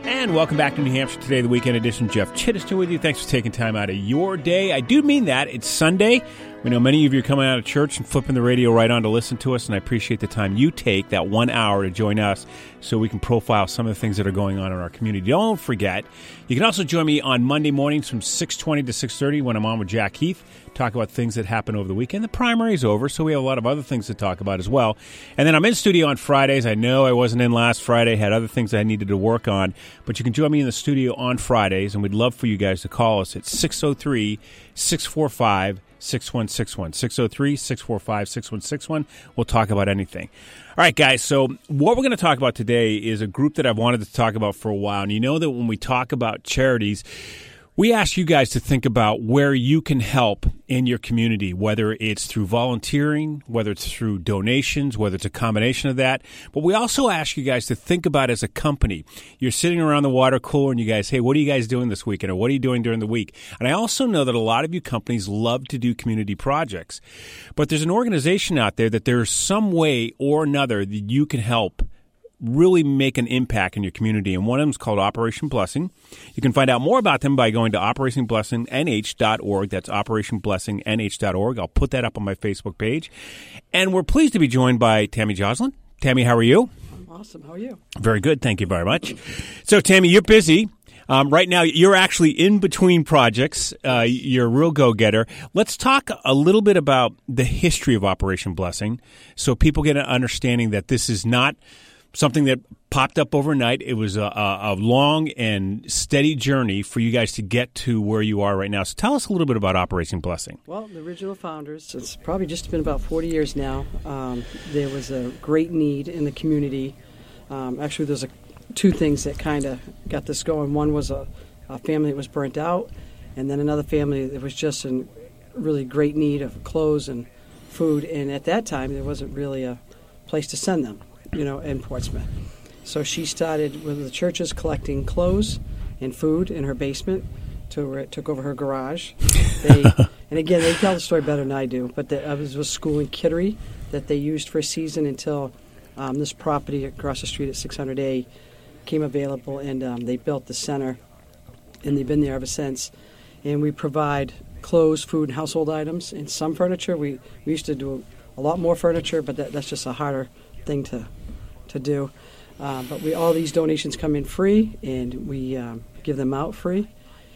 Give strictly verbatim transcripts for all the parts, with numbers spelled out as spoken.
And welcome back to New Hampshire Today, the weekend edition. Jeff Chittister with you. Thanks for taking time out of your day. I do mean that. It's Sunday. We know many of you are coming out of church and flipping the radio right on to listen to us, and I appreciate the time you take, that one hour, to join us so we can profile some of the things that are going on in our community. Don't forget, you can also join me on Monday mornings from six twenty to six thirty when I'm on with Jack Heath, talk about things that happen over the weekend. The primary is over, so we have a lot of other things to talk about as well. And then I'm in studio on Fridays. I know I wasn't in last Friday, had other things I needed to work on, but you can join me in the studio on Fridays, and we'd love for you guys to call us at six oh three, six four five, six one six one. six oh three, six four five, six one six one. We'll talk about anything. All right, guys, so what we're going to talk about today is a group that I've wanted to talk about for a while. And you know that when we talk about charities, we ask you guys to think about where you can help in your community, whether it's through volunteering, whether it's through donations, whether it's a combination of that. But we also ask you guys to think about as a company. You're sitting around the water cooler and you guys, hey, what are you guys doing this weekend? Or what are you doing during the week? And I also know that a lot of you companies love to do community projects. But there's an organization out there that there's some way or another that you can help really make an impact in your community, and one of them is called Operation Blessing. You can find out more about them by going to operation blessing n h dot org. That's operation blessing n h dot org. I'll put that up on my Facebook page. And we're pleased to be joined by Tammy Joslin. Tammy, how are you? I'm awesome. How are you? Very good. Thank you very much. So, Tammy, you're busy. Um, right now, you're actually in between projects. Uh, you're a real go-getter. Let's talk a little bit about the history of Operation Blessing so people get an understanding that this is not something that popped up overnight. It was a, a, a long and steady journey for you guys to get to where you are right now. So tell us a little bit about Operation Blessing. Well, the original founders, it's probably just been about forty years now. Um, there was a great need in the community. Um, actually, there's a, two things that kind of got this going. One was a, a family that was burnt out, and then another family that was just in really great need of clothes and food. And at that time, there wasn't really a place to send them, you know, in Portsmouth. So she started with the churches collecting clothes and food in her basement. To it took over her garage. They, and again, they tell the story better than I do, but the, I was a school in Kittery that they used for a season until um, this property across the street at six hundred A came available, and um, they built the center, and they've been there ever since. And we provide clothes, food, and household items, and some furniture. We, we used to do a lot more furniture, but that, that's just a harder thing to to do. Uh, but we all these donations come in free, and we um, give them out free.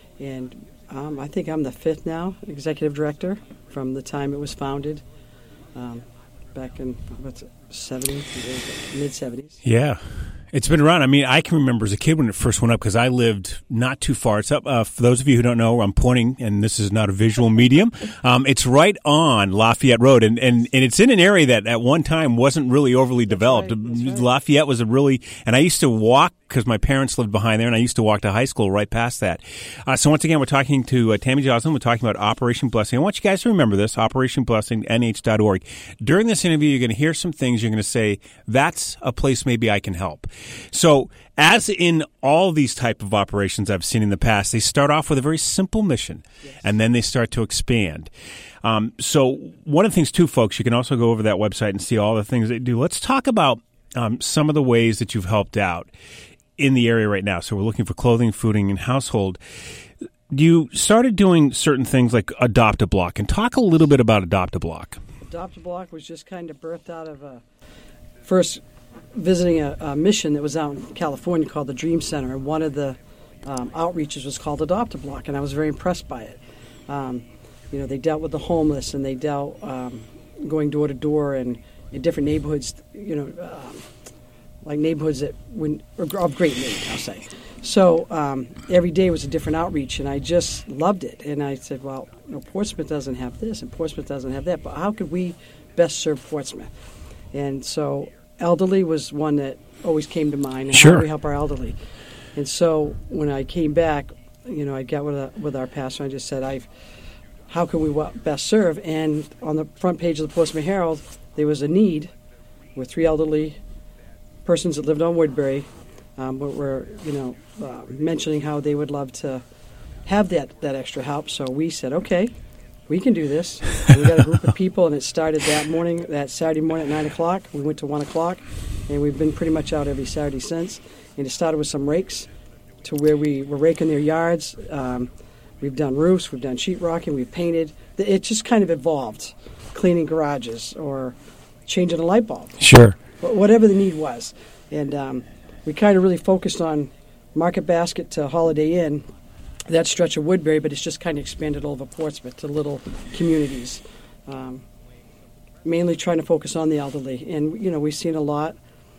And um, I think I'm the fifth now executive director from the time it was founded, um, back in what's it, seventies, mid seventies. Yeah. It's been around. I mean, I can remember as a kid when it first went up because I lived not too far. It's up. Uh, for those of you who don't know, I'm pointing, and this is not a visual medium. Um, it's right on Lafayette Road, and, and, and it's in an area that at one time wasn't really overly That's developed. right. That's right. Lafayette was a really, and I used to walk because my parents lived behind there, and I used to walk to high school right past that. Uh, so once again, we're talking to uh, Tammy Joslin. We're talking about Operation Blessing. I want you guys to remember this, operation blessing n h dot org. During this interview, you're going to hear some things. You're going to say, that's a place maybe I can help. So as in all these type of operations I've seen in the past, they start off with a very simple mission, yes, and then they start to expand. Um, so one of the things, too, folks, you can also go over that website and see all the things they do. Let's talk about um, some of the ways that you've helped out in the area right now. So we're looking for clothing, fooding, and household. You started doing certain things like Adopt a Block, and talk a little bit about Adopt a Block. Adopt a Block was just kind of birthed out of a first visiting a, a mission that was out in California called the Dream Center, and one of the um, outreaches was called Adopt a Block, and I was very impressed by it. Um, you know, they dealt with the homeless, and they dealt um, going door to door and in different neighborhoods, you know, um, like neighborhoods that when of great need, I'll say. So um, every day was a different outreach, and I just loved it. And I said, well, you know, Portsmouth doesn't have this, and Portsmouth doesn't have that, but how could we best serve Portsmouth? And so elderly was one that always came to mind. And sure. How do we help our elderly? And so when I came back, you know, I got with, a, with our pastor, and I just said, I've, how can we best serve? And on the front page of the Portsmouth Herald, there was a need with three elderly persons that lived on Woodbury, um, were, were, you know, uh, mentioning how they would love to have that, that extra help. So we said, okay, we can do this. We got a group of people, and it started that morning, that Saturday morning at nine o'clock. We went to one o'clock, and we've been pretty much out every Saturday since. And it started with some rakes to where we were raking their yards. Um, we've done roofs, we've done sheetrocking, we've painted. It just kind of evolved, cleaning garages or changing a light bulb. Sure. Whatever the need was. And um, we kind of really focused on Market Basket to Holiday Inn, that stretch of Woodbury, but it's just kind of expanded all over Portsmouth to little communities. Um, mainly trying to focus on the elderly. And, you know, we've seen a lot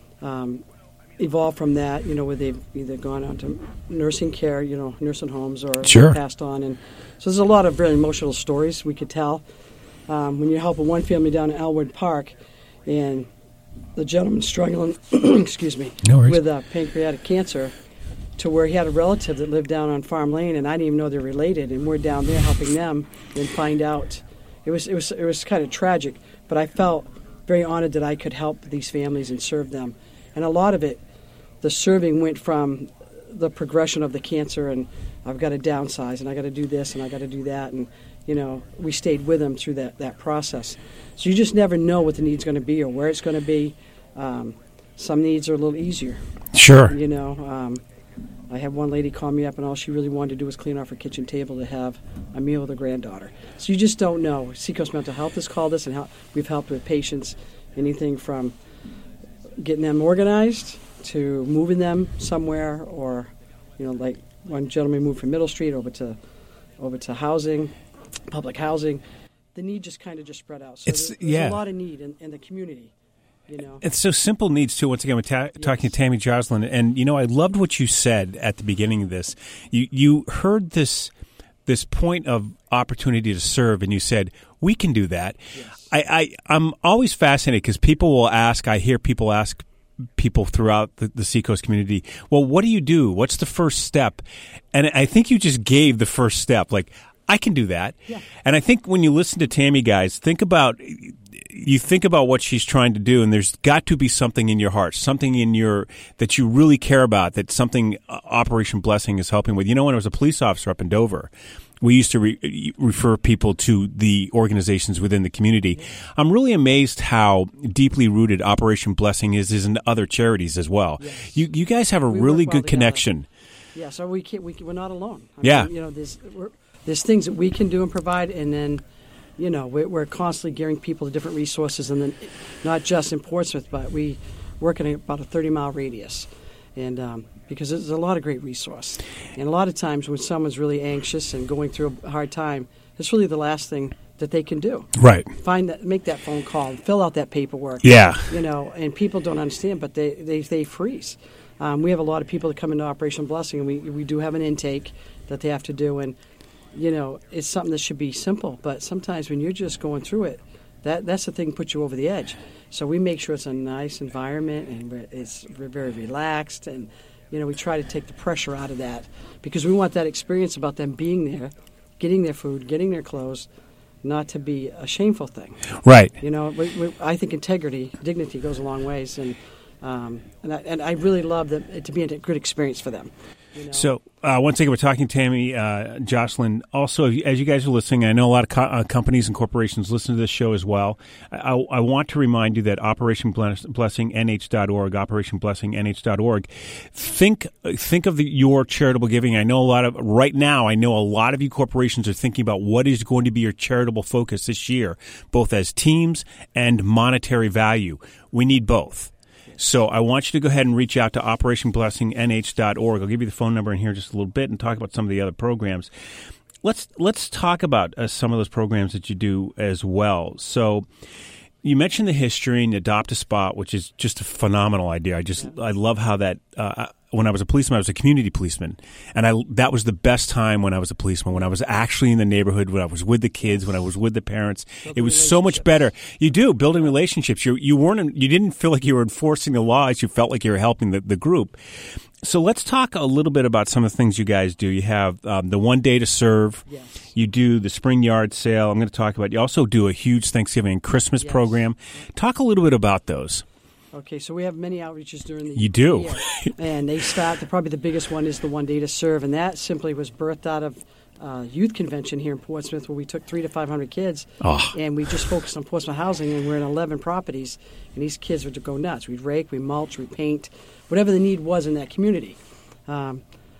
um, evolve from that, you know, where they've either gone on to nursing care, you know, nursing homes, or sure. passed on. And so there's a lot of very emotional stories we could tell. Um, when you're helping one family down in Elwood Park, and the gentleman struggling, excuse me, no worries. with uh, pancreatic cancer, to where he had a relative that lived down on Farm Lane, and I didn't even know they're related, and we're down there helping them and find out. It was it was it was kind of tragic, but I felt very honored that I could help these families and serve them. And a lot of it, the serving went from the progression of the cancer, and I've got to downsize, and I got to do this, and I got to do that, and you know, we stayed with them through that, that process. So you just never know what the need's going to be or where it's going to be. Um, some needs are a little easier. Sure. You know, um, I had one lady call me up, and all she really wanted to do was clean off her kitchen table to have a meal with her granddaughter. So you just don't know. Seacoast Mental Health has called us, and help, we've helped with patients, anything from getting them organized to moving them somewhere, or, you know, like one gentleman moved from Middle Street over to over to housing, public housing. The need just kind of just spread out. So it's, there's, there's yeah. a lot of need in, in the community. You know. It's so simple needs, too. Once again, we're ta- yes. talking to Tammy Joslin. And, you know, I loved what you said at the beginning of this. You you heard this this point of opportunity to serve, and you said, we can do that. Yes. I, I, I'm always fascinated because people will ask, I hear people ask people throughout the, the Seacoast community, well, what do you do? What's the first step? And I think you just gave the first step. Like, I can do that. Yeah. And I think when you listen to Tammy, guys, think about you think about what she's trying to do, and there's got to be something in your heart, something in your that you really care about, that something uh, Operation Blessing is helping with. You know, when I was a police officer up in Dover, we used to re- refer people to the organizations within the community. I'm really amazed how deeply rooted Operation Blessing is, is in other charities as well. Yes. You you guys have a we really well good together. connection. Yeah, so we can't, we, we're not alone. I yeah. mean, you know, there's, we're, there's things that we can do and provide, and then, you know, we're, we're constantly gearing people to different resources, and then not just in Portsmouth, but we work in about a thirty-mile radius, and um, because there's a lot of great resource. And a lot of times when someone's really anxious and going through a hard time, it's really the last thing that they can do. Right. Find that, make that phone call, fill out that paperwork. Yeah. You know, and people don't understand, but they, they, they freeze. Um, we have a lot of people that come into Operation Blessing, and we we do have an intake that they have to do, and you know, it's something that should be simple, but sometimes when you're just going through it, that that's the thing that puts you over the edge. So we make sure it's a nice environment, and it's very relaxed, and you know, we try to take the pressure out of that, because we want that experience about them being there, getting their food, getting their clothes, not to be a shameful thing. Right. You know, we, we, I think integrity, dignity goes a long ways, and um, and, I, and I really love that it to be a good experience for them. You know? So, uh, once again, we're talking to Tammy uh, Joslin. Also, as you guys are listening, I know a lot of co- uh, companies and corporations listen to this show as well. I, I, I want to remind you that Operation Blessing N H dot org, Operation Blessing N H dot org, think think of the, your charitable giving. I know a lot of, right now, I know a lot of you corporations are thinking about what is going to be your charitable focus this year, both as teams and monetary value. We need both. So I want you to go ahead and reach out to Operation Blessing N H dot org. I'll give you the phone number in here just a little bit and talk about some of the other programs. Let's let's talk about uh, some of those programs that you do as well. So you mentioned the history and Adopt a Spot, which is just a phenomenal idea. I just yeah. I love how that uh, when I was a policeman, I was a community policeman, and I that was the best time when I was a policeman, when I was actually in the neighborhood, when I was with the kids, when I was with the parents. Building it was so much better. You do building relationships. You you weren't you didn't feel like you were enforcing the laws. You felt like you were helping the, the group. So let's talk a little bit about some of the things you guys do. You have um, the One Day to Serve. Yes. You do the Spring Yard Sale. I'm going to talk about. You also do a huge Thanksgiving and Christmas yes. program. Talk a little bit about those. Okay, so we have many outreaches during the you do. year. And they start, the, probably the biggest one is the One Day to Serve, and that simply was birthed out of uh, youth convention here in Portsmouth, where we took three to five hundred kids, oh. and we just focused on Portsmouth housing, and we're in eleven properties, and these kids would go nuts. We'd rake, we mulch, we paint, whatever the need was in that community. Um,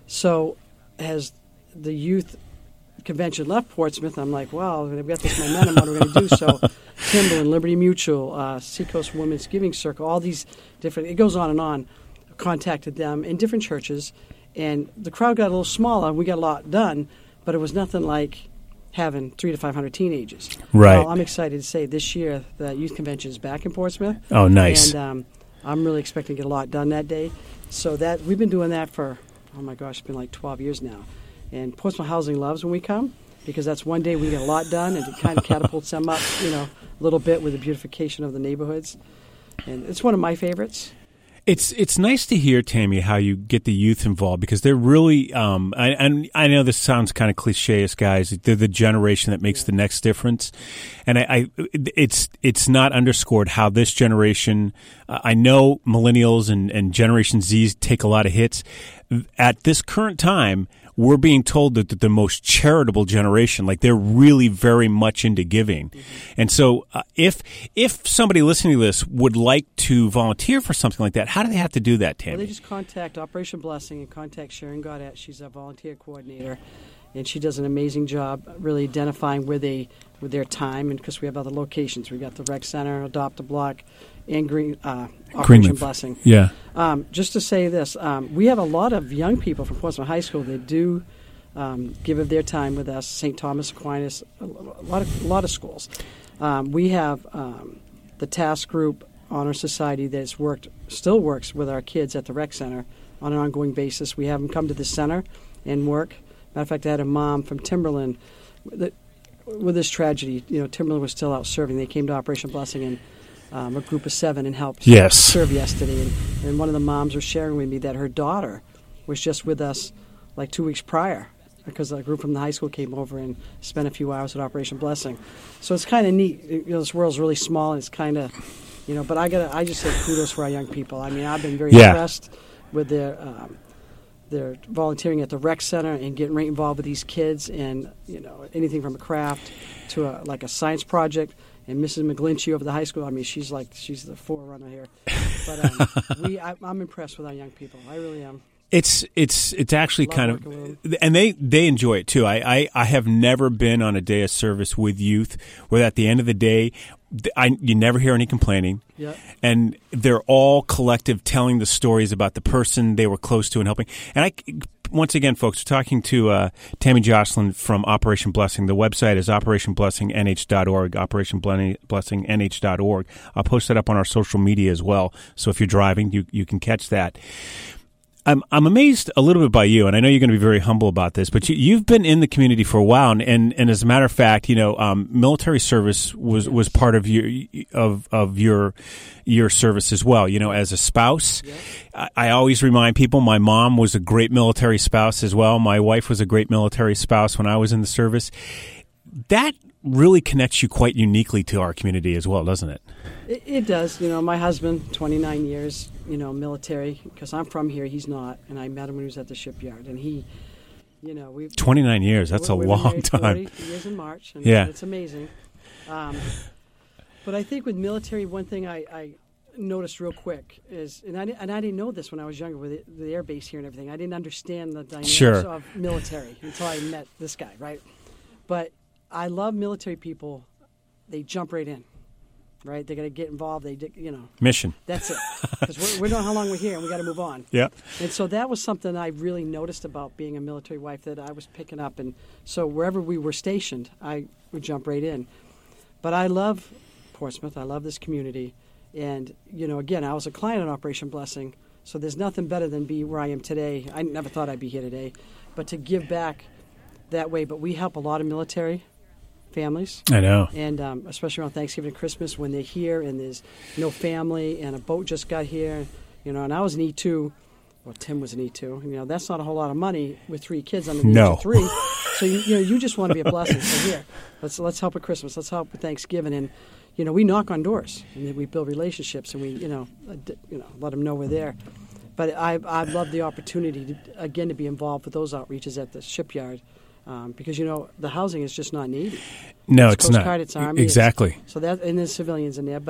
So as the youth convention left Portsmouth, I'm like, well, we've got this momentum. What are we going to do? So Timberland, Liberty Mutual, uh, Seacoast Women's Giving Circle, all these different, it goes on and on, contacted them in different churches. And the crowd got a little smaller. We got a lot done, but it was nothing like having three to five hundred teenagers. Right. Well, I'm excited to say this year the youth convention is back in Portsmouth. Oh, nice. And um, I'm really expecting to get a lot done that day. So that we've been doing that for, oh my gosh, it's been like twelve years now. And Portsmouth Housing loves when we come because that's one day we get a lot done and it kind of catapults them up, you know, a little bit with the beautification of the neighborhoods. And it's one of my favorites. It's it's nice to hear, Tammy, how you get the youth involved because they're really, um, I, and I know this sounds kind of cliche, guys. They're the generation that makes yeah. the next difference, and I, I, it's it's not underscored how this generation. Uh, I know millennials and, and Generation Z take a lot of hits. At this current time, we're being told that they're the most charitable generation. Like they're really very much into giving. Mm-hmm. And so uh, if if somebody listening to this would like to volunteer for something like that, how do they have to do that, Tammy? Well, they just contact Operation Blessing and contact Sharon Goddett. She's a volunteer coordinator, and she does an amazing job really identifying where they, with their time, and because we have other locations. We've got the Rec Center, Adopt a Block, and Green uh, Operation Greenleaf. Blessing. Yeah. Um, just to say this, um, we have a lot of young people from Portsmouth High School that do um, give of their time with us. Saint Thomas Aquinas, a lot of a lot of schools. Um, we have um, the Task Group Honor Society that's worked, still works with our kids at the Rec Center on an ongoing basis. We have them come to the center and work. Matter of fact, I had a mom from Timberland that, with this tragedy. You know, Timberland was still out serving. They came to Operation Blessing and. Um, a group of seven and helped yes. serve yesterday. And, and one of the moms was sharing with me that her daughter was just with us like two weeks prior because a group from the high school came over and spent a few hours at Operation Blessing. So it's kind of neat. You know, this world's really small and it's kind of, you know, but I got I just say kudos for our young people. I mean, I've been very yeah. impressed with their um, their volunteering at the Rec Center and getting right involved with these kids and, you know, anything from a craft to a, like a science project. And Missus McGlinchey over the high school, I mean, she's like, she's the forerunner here. But um, we, I, I'm impressed with our young people. I really am. It's it's it's actually Love kind of, and they, they enjoy it too. I, I, I have never been on a day of service with youth where at the end of the day, I, you never hear any complaining. Yep. And they're all collective telling the stories about the person they were close to and helping. And I, once again, folks, we're talking to uh, Tammy Jocelyn from Operation Blessing. The website is operation blessing n h dot org, operation blessing n h dot org. I'll post that up on our social media as well. So if you're driving, you you can catch that. I'm I'm amazed a little bit by you, and I know you're going to be very humble about this, but you, you've been in the community for a while, and, and, and as a matter of fact, you know, um, military service was, was part of your of of your your service as well. You know, as a spouse, yeah. I, I always remind people my mom was a great military spouse as well. My wife was a great military spouse when I was in the service. That really connects you quite uniquely to our community as well, doesn't it? It, it does. You know, my husband, twenty-nine years, you know, military, because I'm from here, he's not, and I met him when he was at the shipyard, and he, you know, we twenty-nine years, that's a long time. forty years in March, and yeah. It's amazing. Um, but I think with military, one thing I, I noticed real quick is, and I, and I didn't know this when I was younger with the, the air base here and everything, I didn't understand the dynamics sure. of military until I met this guy, right? But I love military people. They jump right in, right? They got to get involved. They, you know, mission. That's it. Because we don't know how long we're here, and we got to move on. Yeah. And so that was something I really noticed about being a military wife that I was picking up, and so wherever we were stationed, I would jump right in. But I love Portsmouth. I love this community, and you know, again, I was a client on Operation Blessing, so there's nothing better than be where I am today. I never thought I'd be here today, but to give back that way. But we help a lot of military families. I know. And um, especially around Thanksgiving and Christmas when they're here and there's no family and a boat just got here, you know, and I was an E two. Well, Tim was an E two. You know, that's not a whole lot of money with three kids under the no. age of three. So, you, you know, you just want to be a blessing. So here, let's let's help at Christmas. Let's help with Thanksgiving. And, you know, we knock on doors and then we build relationships and we, you know, you know, let them know we're there. But I I love the opportunity, to, again, to be involved with those outreaches at the shipyard. Um, because, you know, the housing is just not Navy. No, it's it's Coast not. Guard, it's Army. Exactly. It's, so that, and there's civilians in there. But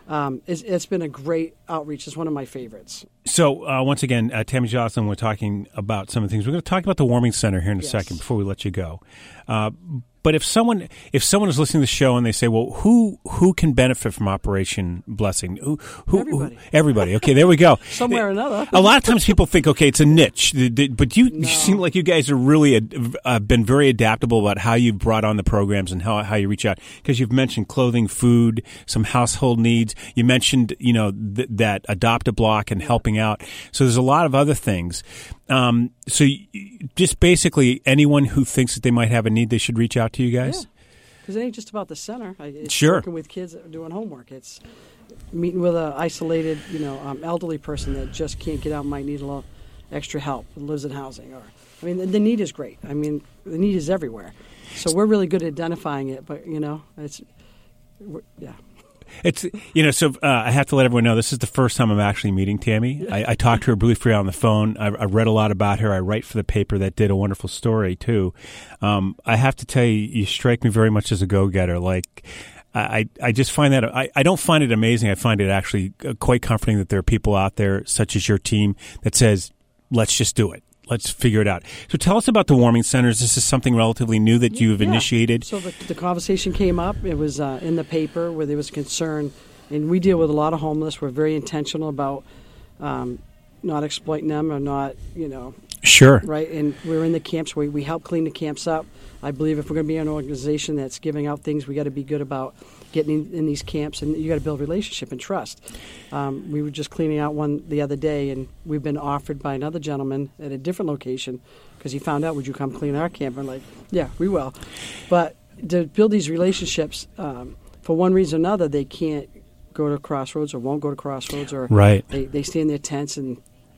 um, it's, it's been a great outreach. It's one of my favorites. So uh, once again, uh, Tammy Jocelyn, we're talking about some of the things. We're going to talk about the warming center here in a Yes. second before we let you go. Uh, but if someone if someone is listening to the show and they say, well, who who can benefit from Operation Blessing? Who, who, Everybody. Who, everybody. Okay, there we go. Somewhere or another. A lot of times people think, okay, it's a niche. The- the- But you, No. you seem like you guys are really ad- uh, been very adaptable about how you've brought on the programs and how, how you reach out. Because you've mentioned clothing, food, some household needs. You mentioned, you know, th- that Adopt-A-Block and helping out. So there's a lot of other things. Um, so y- just basically anyone who thinks that they might have a need, they should reach out to you guys? Because it ain't just about the center. I- It's Sure. working with kids that are doing homework. It's meeting with an isolated, you know, um, elderly person that just can't get out, might need a little extra help, lives in housing. Or, I mean, the, the need is great. I mean, the need is everywhere. So we're really good at identifying it. But you know, it's we're, yeah. It's, you know, so uh, I have to let everyone know this is the first time I'm actually meeting Tammy. I, I talked to her briefly on the phone. I, I read a lot about her. I write for the paper that did a wonderful story, too. Um, I have to tell you, you strike me very much as a go-getter. Like, I, I just find that, I, I don't find it amazing. I find it actually quite comforting that there are people out there, such as your team, that says, let's just do it. Let's figure it out. So tell us about the warming centers. This is something relatively new that you've Yeah. initiated. So the, the conversation came up. It was uh, in the paper where there was concern, and we deal with a lot of homeless. We're very intentional about um, not exploiting them or not, you know, Sure. right? And we're in the camps. We, we help clean the camps up. I believe if we're going to be an organization that's giving out things, we got to be good about getting in, in these camps, and you got to build relationship and trust. Um, we were just cleaning out one the other day, and we've been offered by another gentleman at a different location because he found out, would you come clean our camp? And like, yeah, we will. But to build these relationships, um, for one reason or another, they can't go to Crossroads or won't go to Crossroads, or Right. they, they stay in their tents, and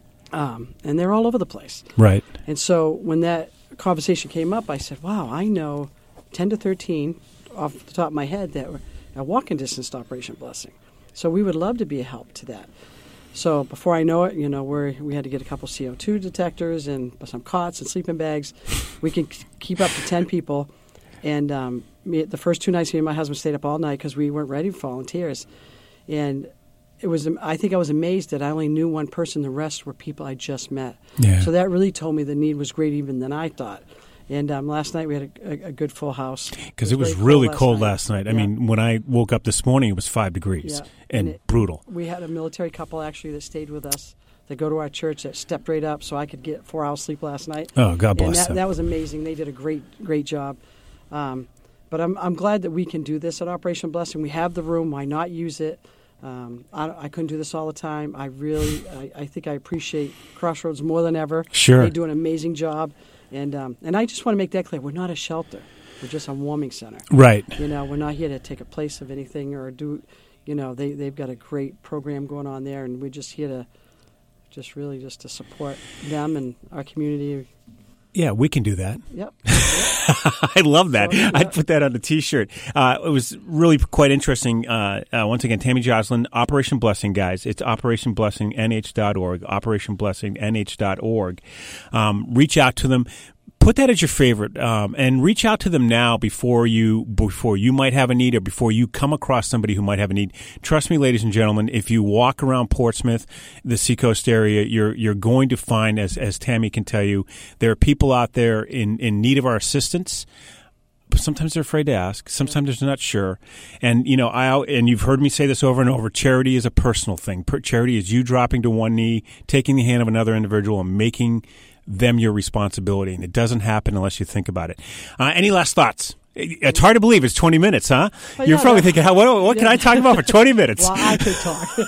um, and they're all over the place. Right. And so when that conversation came up, I said, wow, I know ten to thirteen off the top of my head that were a walking distance to Operation Blessing. So we would love to be a help to that. So before I know it, you know, we we had to get a couple C O two detectors and some cots and sleeping bags. We can k- keep up to ten people. And um, me, the first two nights, me and my husband stayed up all night because we weren't ready for volunteers. And it was, I think I was amazed that I only knew one person. The rest were people I just met. Yeah. So that really told me the need was greater even than I thought. And um, last night we had a, a, a good full house. Because it was very really last cold night. last night. I Yeah. mean, when I woke up this morning, it was five degrees Yeah. and, And it- brutal. We had a military couple actually that stayed with us. They go to our church that stepped right up so I could get four hours sleep last night. Oh, God bless and that, them. that was amazing. They did a great, great job. Um, but I'm, I'm glad that we can do this at Operation Blessing. We have the room. Why not use it? Um, I, I couldn't do this all the time. I really, I, I think I appreciate Crossroads more than ever. Sure. They do an amazing job. And um, and I just want to make that clear. We're not a shelter. We're just a warming center. Right. You know, we're not here to take a place of anything or do, you know, they, they've got a great program going on there, and we're just here to just really just to support them and our community. Yeah, we can do that. Yep. I love that. So, yeah. I'd put that on a T-shirt. Uh, it was really quite interesting. Uh, uh, once again, Tammy Jocelyn, Operation Blessing, guys. It's operation blessing n h dot org, operation blessing n h dot org. Um, reach out to them. Put that as your favorite, um, and reach out to them now before you before you might have a need or before you come across somebody who might have a need. Trust me, ladies and gentlemen, if you walk around Portsmouth, the Seacoast area, you're you're going to find, as as Tammy can tell you, there are people out there in, in need of our assistance. But sometimes they're afraid to ask. Sometimes they're not sure. And, you know, I and you've heard me say this over and over, charity is a personal thing. Per- charity is you dropping to one knee, taking the hand of another individual and making them your responsibility. And it doesn't happen unless you think about it. Uh, any last thoughts? It's hard to believe it's twenty minutes, huh? Well, You're yeah, probably no. thinking, how, what, what can Yeah. I talk about for twenty minutes? Well, I could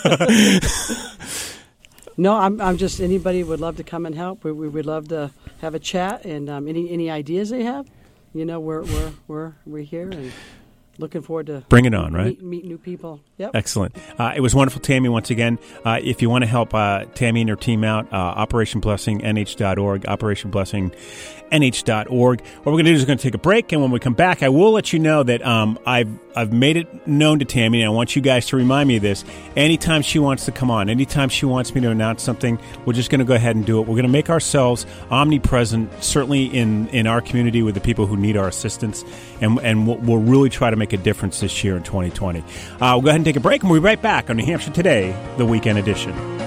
talk. No, I'm, I'm just, anybody would love to come and help. We, we would love to have a chat, and um, any any ideas they have, you know, we're we're we're we're here and looking forward to Bring it on, right? Meet, meet new people. Yep. Excellent. Uh, it was wonderful, Tammy, once again. Uh, if you want to help uh, Tammy and her team out, uh, operation blessing n h dot org, operation blessing n h dot org. What we're going to do is we're going to take a break, and when we come back, I will let you know that um, I've I've made it known to Tammy, and I want you guys to remind me of this. Anytime she wants to come on, anytime she wants me to announce something, we're just going to go ahead and do it. We're going to make ourselves omnipresent, certainly in, in our community with the people who need our assistance, and, and we'll, we'll really try to make a difference this year in twenty twenty. Uh, we'll go ahead and take a break, and we'll be right back on New Hampshire Today, the Weekend Edition.